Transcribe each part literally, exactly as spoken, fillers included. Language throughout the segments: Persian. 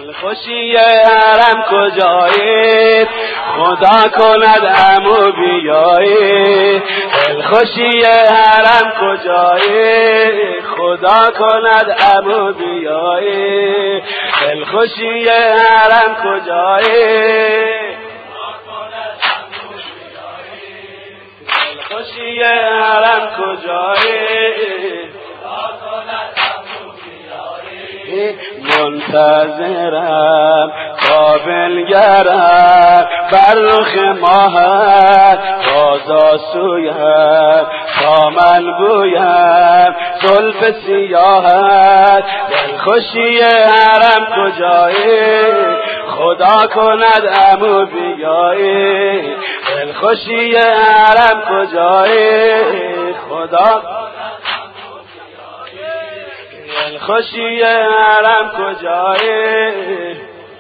دلخوشی حرم کجایی خدا کند عمو بیایی دلخوشی حرم کجایی خدا کند عمو بیایی دلخوشی حرم کجایی دلخوشی حرم کجایی منتظرم قابلگرم بر رخ ماهت بازا سویم تا من بویم زلف سیاهت دلخوشی حرم کجایی خدا کند عمو بیایی دلخوشی حرم کجایی خدا دلخوشی حرم کجایی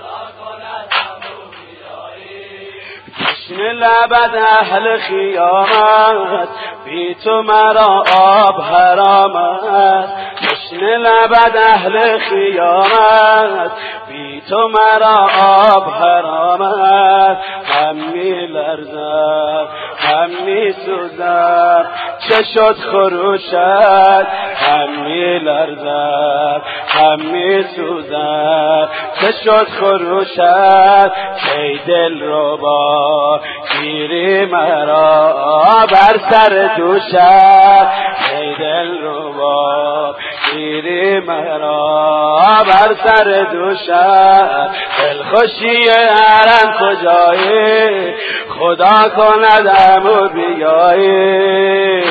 تشنه لبت اهل خیامت بی تو مرا آب حرامت تشنه لبت اهل خیامت بی تو مرا آب حرامت هم می لرزم هم می سوزم چه شد خروشت هم می لرزم هم می سوزم چه شد خروشت کی دل رو با گیری مرا بر سر دوشت کی دل رو با گیری مرا بر سر دوشت دلخوشی حرم کجایی خدا کند عمو بیایی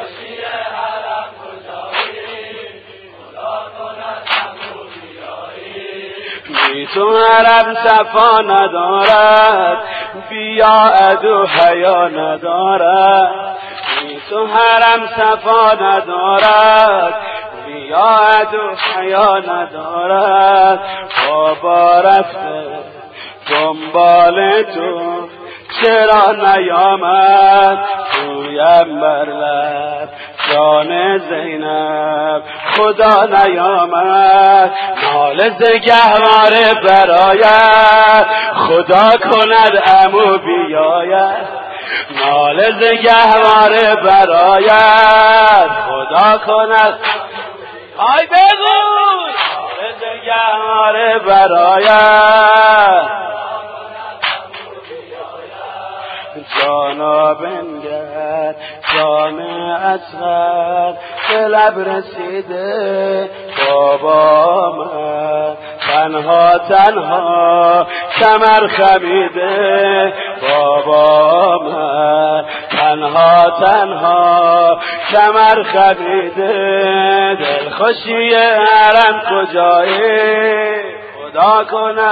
بی تو حرم صفا ندارد بیا عدو حیا ندارد بی تو حرم صفا ندارد بیا عدو حیا ندارد بابا رفته دنبال تو چرا نیامد تویم بر لب جان زینب خدا نیامد ناله ز گهواره برآید خدا کند عمو بیاید ناله ز گهواره برآید خدا کند آی بگو ناله ز گهواره برآید جانا بنگر جان اصغر به لب رسیده بابا من تنها تنها کمر خمیده بابا من تنها تنها کمر خمیده دلخوشی حرم کجایی خدا کنه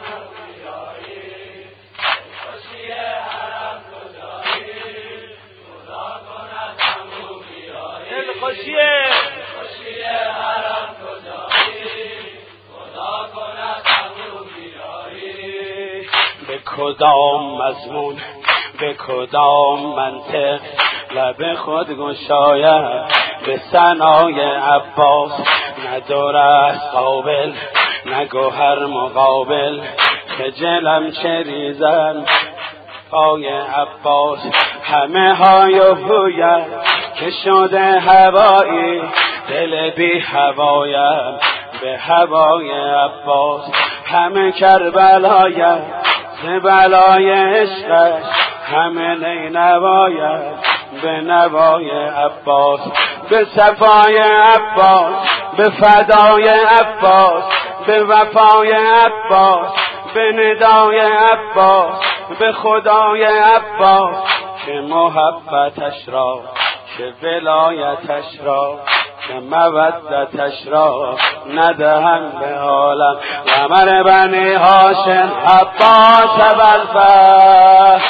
خوشیه خوشیه حرم کجایی خدا کند عمو بیایی به کدام مضمون به کدام منطق لب خود گشاید به ثنای عباس ندارد قابل نه گوهر مقابل خجلم چه ریزم پای عباس همه های و هویت که شده هوایی دل بی هوایم به هوای عباس همه کربلایم ز بلای عشقش همه نینوایم به نوای عباس به صفای عباس به فدای عباس به وفای عباس به ندای عباس به خدای عباس که محبتش را که ولایتش را که مودتش را ندهم به عالم قمر بنی هاشم عباس ابوالفضل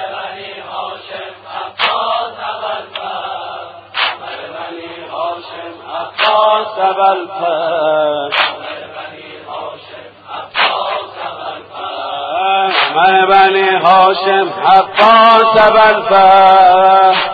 عباس ابوالفضل قمر بنی هاشم عباس ابوالفضل